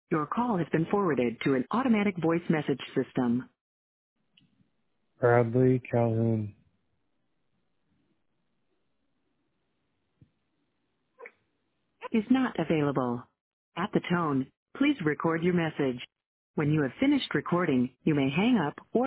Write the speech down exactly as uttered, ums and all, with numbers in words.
Your call has been forwarded to an automatic voice message system. Bradley Calhoun. Is not available. At the tone, please record your message. When you have finished recording, you may hang up or